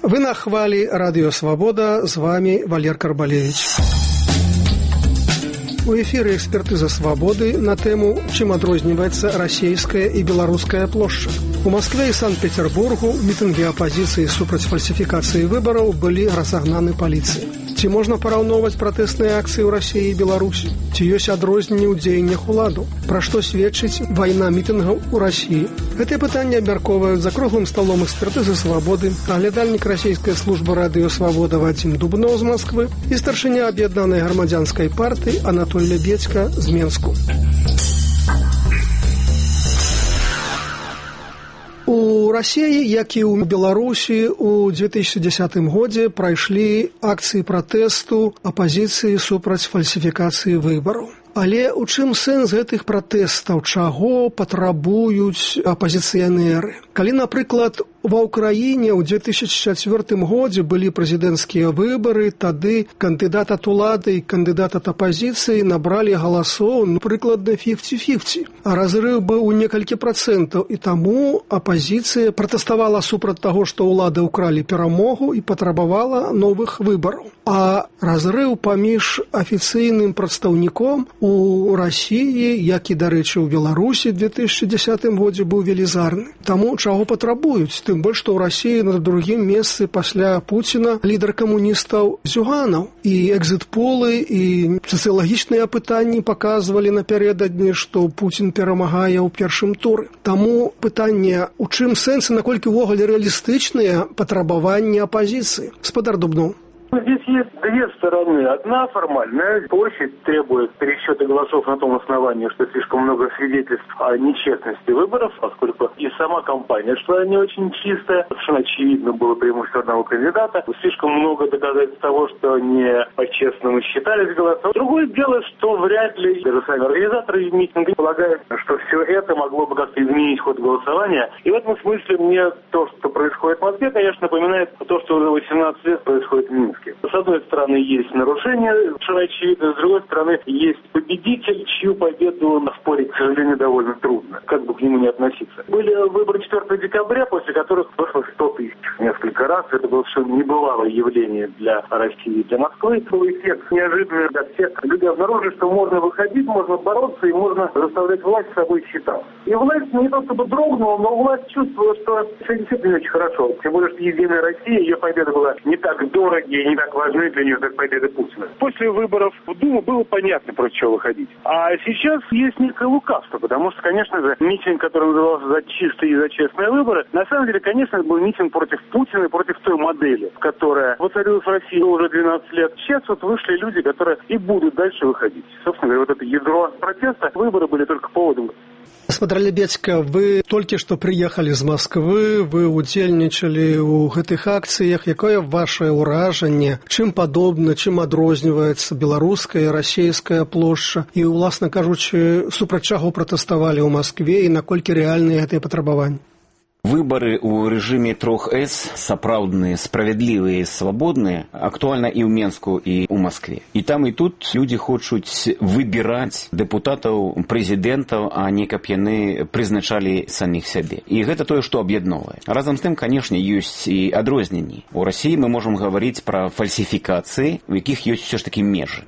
Вы на хвалі Радио Свобода, з вами Валер Карбалевич. У эфире «Экспертиза свободы» на тему «Чем адрозніваецца расійская и белорусская плошча». У Москве и Санкт-Петербургу митинги оппозиции супраць фальсификации выборов были разогнаны полицией. Ці можна параўноўваць пратэсныя акцыі ў Расіі і Беларусі? Ці ёсць адрозненні ў дзеяннях уладу? Пра што сведчыць вайна мітынгаў у Расіі? Гэтыя пытанні абмяркоўваюць за круглым сталом экспертызы свабоды, аглядальнік расійскай службы радыё «Свабода» Вадзім Дубнов з Москвы і старшыня аб'яднанай грамадзянскай партыі Анатоль Лебедзька з Менску. У Расіі, як і ў Беларусі, у 2010 годзе прайшлі акцыі пратэсту апазіцыі супраць фальсіфікацыі выбараў. Але ў чым сэнс гэтых пратэстаў? Чаго патрабуюць апазіцыянеры? Калі, напрыклад, ва ўкраіне ў 2004 годзе былі прэзідэнцкія выбары, тады кандыдат ад улады і кандыдат ад апазіцыі набралі галасоў, прыкладна 50-50. А разрыв быў у некалькі працэнтаў, і таму апазіцыя пратэставала супраць таго, што ўлады ўкралі перамогу і патрабавала новых выбараў. А разрыв паміж афіцыйным прадстаўніком у Расіі, як і, дарэчы, у Беларусі ў 2010 годзе быў велізарны. Таму чаго патрабуюць? Тым больш, што ў Расіі на другім месцы пасля Пуціна лідар камуністаў Зюганаў. І экзіт-полы, і сацыялагічныя апытанні паказвалі напярэдадні, што Пуцін перамагае ў першым туры. Таму пытанне, у чым сэнс і наколькі ўвогуле рэалістычныя патрабаванні апазіцыі? Спадар Дубнов. Здесь есть две стороны. Одна формальная. Площадь требует пересчета голосов на том основании, что слишком много свидетельств о нечестности выборов, поскольку и сама кампания шла не очень чистая. Совершенно очевидно было преимущество одного кандидата. Слишком много доказательств того, что не по-честному считались голоса. Другое дело, что вряд ли даже сами организаторы митинга полагают, что все это могло бы как-то изменить ход голосования. И в этом смысле мне то, что происходит в Москве, конечно, напоминает то, что уже 18 лет происходит в Минске. С одной стороны, есть нарушения, совершенно очевидно, с другой стороны, есть победитель, чью победу спорить, к сожалению, довольно трудно, как бы к нему ни относиться. Были выборы 4 декабря, после которых вышло 100 тысяч несколько раз. Это было совершенно небывалое явление для России и для Москвы. Был эффект неожиданный для всех. Люди обнаружили, что можно выходить, можно бороться и можно заставлять власть с собой считаться. И власть не то чтобы дрогнула, но власть чувствовала, что все действительно очень хорошо. Тем более, что Единая Россия, ее победа была не так дорогие, не так важны для нее, как победа Путина. После выборов в Думу было понятно, против чего выходить. А сейчас есть некое лукавство, потому что, конечно же, митинг, который назывался «За чистые и за честные выборы», на самом деле, конечно, это был митинг против Путина и против той модели, которая воцарилась в России уже 12 лет. Сейчас вот вышли люди, которые и будут дальше выходить. Собственно говоря, вот это ядро протеста, выборы были только поводом. Спадар Лебедзька, вы толькі што прыехалі з Москвы, вы удзельнічалі ў гэтых акцыях. Якое вашае ўражанне? Чым падобна, чым адрозніваецца беларуская і расійская плошча? І, уласна кажучы, супраць чаго пратэставалі ў Москве і наколькі рэальныя гэтыя патрабаванні? Выборы у режиме 3С, сапраўдныя, справядлівыя і свабодныя, актуальна і ў Менску, і ў Москве. І там, і тут люди хочуць выбіраць дэпутатаў, прэзідэнтаў, а не каб яны прызначалі саміх сябе. І гэта тое, што аб'ядноўвае. Разам з тым, канешне, ёсць і адрозненні. У Расіі мы можам гаварыць пра фальсіфікацыі, у якіх ёсць все ж такі межы,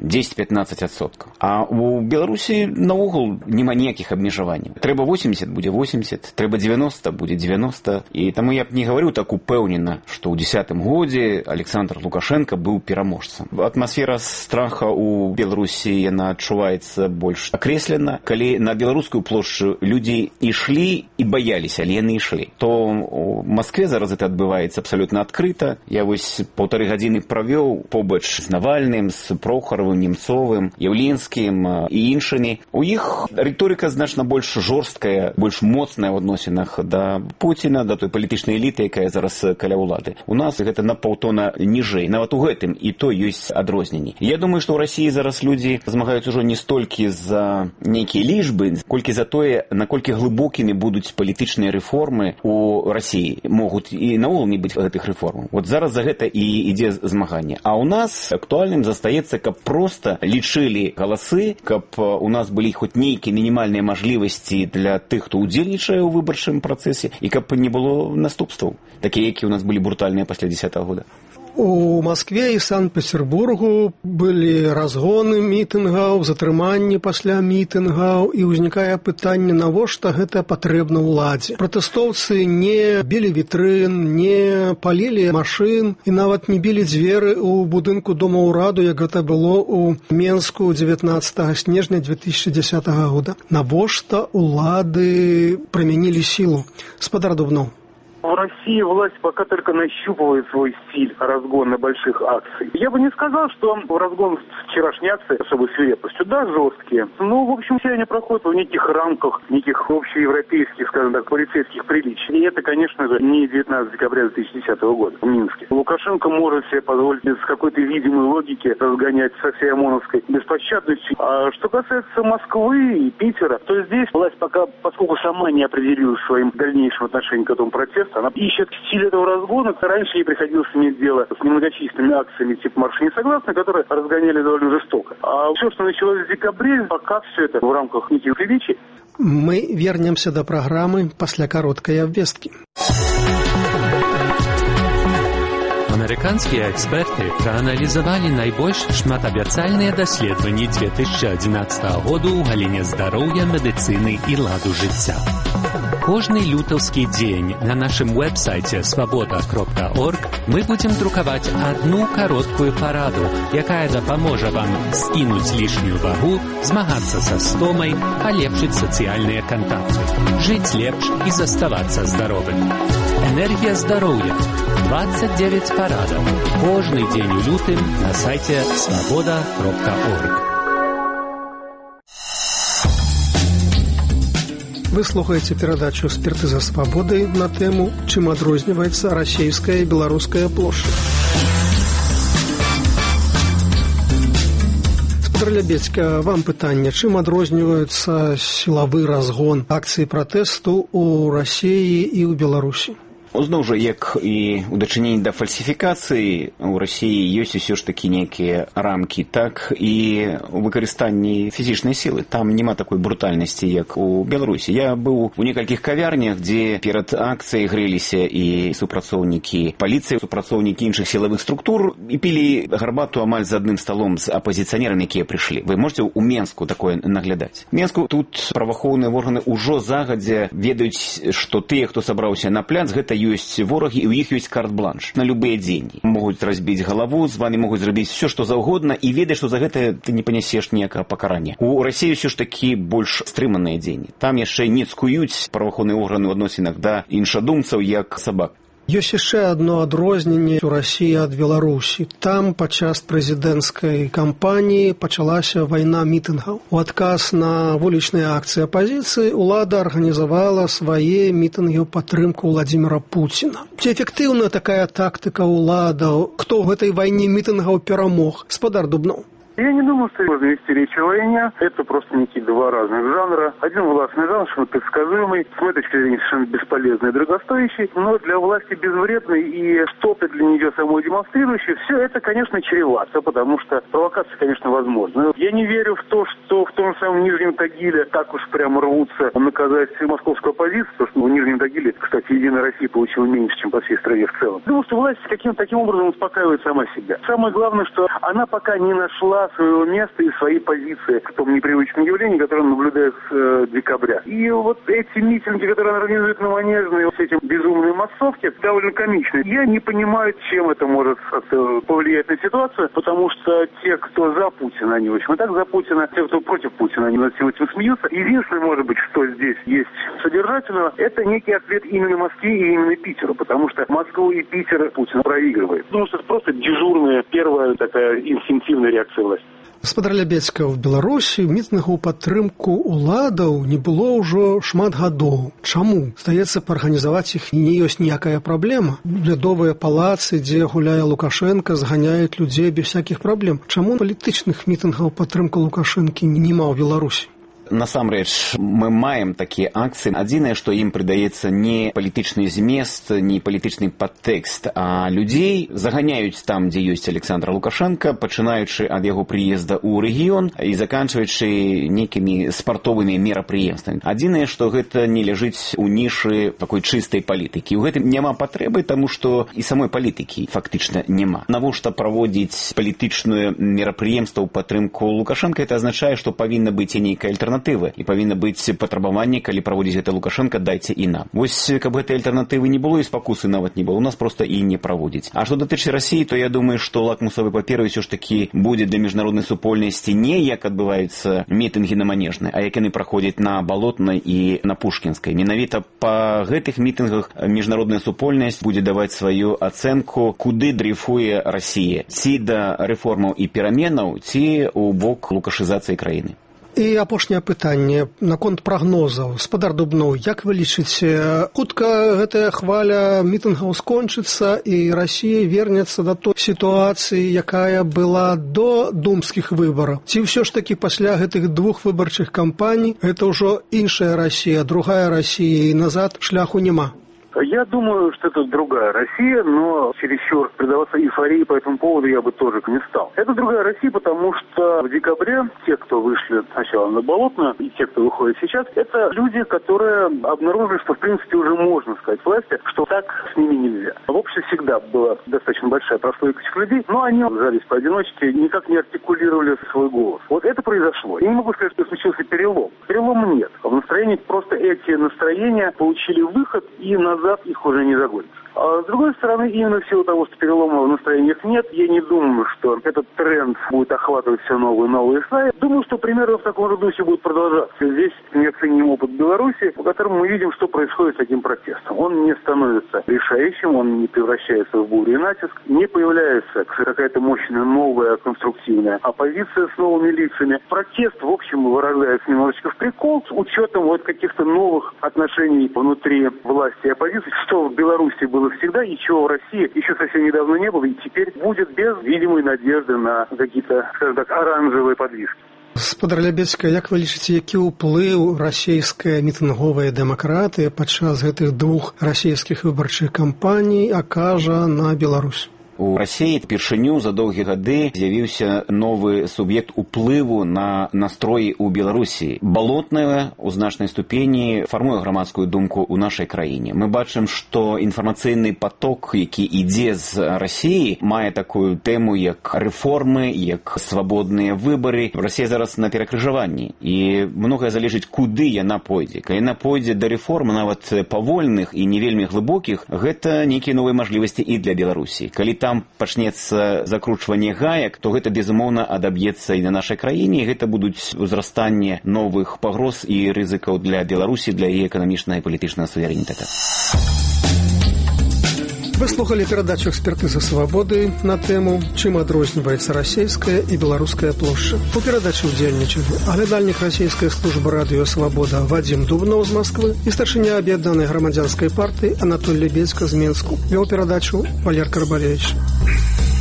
10-15%. А у Беларусі наогул няма ніякіх абмежаванняў. Трэба 80, будзе 80, трэба 90, будзе 90. І таму я б не гаварыў так упэўнена, што ў 10 годзе Александр Лукашенко быў пераможцам. Атмасфера страха ў Беларусі, яна адчуваецца больш акрэслена. Калі на беларускую плошчу людзі ішлі і баяліся, але яны ішлі, то у Москве зараз это адбываецца абсалютна адкрыта. Я вось 1,5 гадзіны правёў побач з Навальным, з Прохаровым, Немцовым, Яўлінскім і іншымі. У іх рыторыка значна больш жорсткая, больш моцная ў адносінах да Пуціна, да той палітычнай эліты, якая зараз каля ўлады. У нас гэта на паўтона ніжэй. Нават у гэтым і то ёсць адрозненні. Я думаю, што ў Расіі зараз людзі змагаюць ужо не столькі за нейкія лічбы, колькі за тое, наколькі глыбокімі будуць палітычныя рэформы у Расіі. Могуць і наогул не быць гэтых рэформаў. Вот зараз за гэта і ідзе змаганне. А ў нас актуальным застаецца, каб проста лічылі галасы, каб у нас былі хоць нейкія мінімальныя мажлівасці для тых, хто ўдзельнічае ў выбарчым працэсе, і каб каб не было наступстваў, такія, які ў нас былі брутальныя пасля 10-го года. У Маскве і Санкт-Петербургу былі разгоны мітынгаў, затрыманні пасля мітынгаў, і ўзнікае пытанне, навошта гэта патрэбна ўладзе. Пратэстоўцы не білі вітрын, не палілі машын і нават не білі дзверы ў будынку Дома ўраду, як гэта было ў Менску 19 снежня 2010 года. Навошта ўлады прымянілі сілу? Спадар Дубноў. В России власть пока только нащупывает свой стиль разгона больших акций. Я бы не сказал, что разгон вчерашней акции особой свирепостью, да, жесткие. Но, в общем, все они проходят в неких рамках, неких общеевропейских, скажем так, полицейских приличий. И это, конечно же, не 19 декабря 2010 года в Минске. Лукашенко может себе позволить без какой-то видимой логики разгонять со всей ОМОНовской беспощадностью. А что касается Москвы и Питера, то здесь власть пока, поскольку сама не определилась своим дальнейшим отношением к этому процессу, она ищет стиль этого разгона. Раньше ей приходилось иметь дело с немногочисленными акциями типа «Марши несогласны», которые разгоняли довольно жестоко. А все, что началось в декабре, пока все это в рамках неких приличий. Мы вернемся до программы после короткой обвестки. Амерыканскія эксперты прааналізавалі найбольш шматабяцальныя даследаванні 2011 году ў галіне здароўя, медыцыны і ладу жыцця. Кожны лютаўскі дзень на нашым вэб-сайце свабода.орг мы будзем друкаваць адну кароткую параду, якая дапаможа вам скінуць лішнюю вагу, змагацца са стомай, палепшыць сацыяльныя кантакты, жыць лепш і заставацца здаровым. Энергія здароўя. 29 парадаў. Кожны дзень у лютым на сайце свабода.орг. Вы слухаеце перадачу «Экспертыза свабоды» на тэму «Чым адрозніваецца расійская і беларуская плошча». Спадар Лябедзька, вам пытанне, чым адрозніваецца сілавы разгон акцыі пратэсту ў Расіі і ў Беларусі? Зноў жа, як і ў дачыненні да фальсіфікацыі, у Расіі ёсць усё ж такі нейкія рамкі, так і ў выкарыстанні фізічнай сілы. Там няма такой брутальнасці, як у Беларусі. Я быў у некалькіх кавярнях, дзе перад акцыяй грэліся і супрацоўнікі паліцыі, супрацоўнікі іншых сілавых структур і пілі гарбату амаль за адным сталом з апазіцыянерамі, якія прыйшлі. Вы можете ў Менску такое наглядаць. Менску тут праваахоўныя органы ўжо загадзя ведаюць, што тыя, хто сабраўся на пляц, гэта ёсць ворагі, і ў іх ёсць карт-бланш на любыя дзеянні. Могуць разбіць галаву, з вами могуць зрабіць все, што заўгодна, і ведаць, што за гэта ты не панясеш ніякага пакарання. У Расіі ўсё ж такі больш стрыманыя дзеянні. Там яшчэ не цкуюць праваахоўныя органы ў адносінах да іншадумцаў, як сабак. Ёсць яшчэ адно адрозненне ў Расіі ад Беларусі. Там падчас прэзідэнцкай кампаніі пачалася вайна мітынгаў. У адказ на вулічныя акцыі апазіцыі ўлада арганізавала свае мітынгі ў падтрымку Владзіміра Пуціна. Ці эфектыўна такая тактыка ўладаў? Хто ў гэтай вайне мітынгаў перамог? Спадар Дубноў. Я не думаю, что можно вести речь о войне. Это просто некие два разных жанра. Один властный жанр, совершенно предсказуемый, с моей точки зрения совершенно бесполезный и дорогостоящий, но для власти безвредный и что-то для нее самой демонстрирующий. Все это, конечно, чревато, потому что провокация, конечно, возможна. Я не верю в то, что в том самом Нижнем Тагиле так уж прямо рвутся наказать московскую оппозицию, потому что в Нижнем Тагиле, кстати, Единая Россия получила меньше, чем по всей стране в целом. Думаю, что власть каким-то таким образом успокаивает сама себя. Самое главное, что она пока не нашла своего места и своей позиции в том непривычном явлении, которое наблюдается с декабря. И вот эти митинги, которые она организует на Манежной, вот эти безумные массовки, довольно комичны. Я не понимаю, чем это может повлиять на ситуацию, потому что те, кто за Путина, они, в общем, и так за Путина, те, кто против Путина, они над всем этим смеются. Единственное, может быть, что здесь есть содержательного, это некий ответ именно Москве и именно Питеру, потому что Москву и Питер Путин проигрывает. Потому что это просто дежурная, первая такая инстинктивная реакция власти. Спадар Лябедзька, в Беларусі мітынгаў падтрымку ўладаў не было ўжо шмат гадоў. Чаму? Здаецца, парганізаваць іх не ёсць ніякая праблема. Лядовыя палацы, дзе гуляе Лукашенко, зганяюць людзей без всякіх праблем. Чаму палітычных мітынгаў падтрымку Лукашэнкі няма ў Беларусі? Насамрэч, мы маем такія акцыі. Адзінае, што ім прыдаецца не палітычны змест, не палітычны падтэкст, а людзей заганяюць там, дзе ёсць Александр Лукашенко, пачынаючы ад яго прыезда ў рэгіён і заканчваючы нейкімі спартовымі мерапрыемствамі. Адзінае, што гэта не ляжыць у нішы такой чыстай палітыкі. У гэтым няма патрэбы, таму што і самой палітыкі фактычна няма. Навошта праводзіць палітычную мерапрыемства ў падтрымку Лукашенко? Это азначае, што павінна быць і нейкая альтэрнатыва, і павінна быць патрабаванне, калі праводзіць гэта Лукашенко, дайце і нам. Вось, каб гэтай альтэрнатывы не было і спакусы нават не было, у нас проста і не праводзіць. А што датычы Расіі, то я думаю, што лакмусавай паперай усё ж такі будзе для міжнароднай супольнасці не як адбываюцца мітынгі на Манежнай, а як яны праходзяць на Балотнай і на Пушкінскай. Менавіта па гэтых мітынгах міжнародная супольнасць будзе даваць сваю ацэнку, куды дрейфуе Расія. Ці да рэформаў і пераменаў, ці ў бок лукашызацыі краіны. І апошняе пытанне наконт прагнозаў. Спадар Дубноў, як вы лічыце, хутка гэтая хваля мітынгаў скончыцца і Расія вернецца да той сітуацыі, якая была до думскіх выбараў? Ці ўсё ж такі пасля гэтых двух выбарчых кампаній гэта ўжо іншая Расія, другая Расія, і назад шляху няма? Я думаю, что это другая Россия, но чересчур предаваться эйфории по этому поводу я бы тоже не стал. Это другая Россия, потому что в декабре те, кто вышли сначала на Болотную, и те, кто выходит сейчас, это люди, которые обнаружили, что в принципе уже можно сказать власти, что так с ними нельзя. В обществе всегда была достаточно большая прослойка этих людей, но они жались поодиночке, никак не артикулировали свой голос. Вот это произошло. Я не могу сказать, что случился перелом. Перелома нет. В настроении просто эти настроения получили выход, и назад их уже не загонится. А с другой стороны, именно в силу того, что перелома в настроениях нет, я не думаю, что этот тренд будет охватывать все новые и новые слои. Думаю, что примерно в таком же духе будет продолжаться. Здесь неоценим опыт Беларуси, по которому мы видим, что происходит с этим протестом. Он не становится решающим, он не превращается в бурю и натиск, не появляется какая-то мощная новая конструктивная оппозиция с новыми лицами. Протест, в общем, выражается немножечко в прикол, с учетом вот каких-то новых отношений внутри власти и оппозиции, что в Беларуси было всегда и чего в России еще совсем недавно не было, и теперь будет без видимой надежды на какие-то, скажем так, оранжевые подвижки. Спадар Лябецька, як вы лічыце, які ўплыў расійская мітынговая дэмакратыя падчас гэтых двух расійскіх выбарчых кампаній акажа на Беларусь? У Расіі першыню за доўгія гады з'явіўся новы суб'ект уплыву на настроі ў Беларусі. Балотная ў значнай ступені фармуе грамадскую думку ў нашай краіне. Мы бачым, што інфармацыйны поток, які ідзе з Расіі, мае такую тэму, як рэформы, як свабодныя выбары. Расія зараз на перакрыжаванні, і многае залежыць, куды яна пойдзе. Калі яна пойдзе да рэформ, нават павольных і не вельмі глыбокіх, гэта нейкія новыя мажлівасці і для Беларусі. Калі там пачнецца закручванне гаек, то гэта, безумоўна, адаб'ецца і на нашай краіне, і гэта будуць узрастанне новых пагроз і рызыкаў для Беларусі, для яе эканамічнага і палітычнага суверэнітэта. Вы слухали перадачу «Экспертыза свабоды» на тэму «Чым адрозніваецца расійская і беларуская плошча». У перадачы ўдзельнічалі аглядальнік расійскай службы радыё «Свабода» Вадзім Дубноў з Масквы і старшыня аб'яднанай грамадзянскай партыі Анатоль Лябецька з Менску. Вёў перадачу Валер Карбалевіч.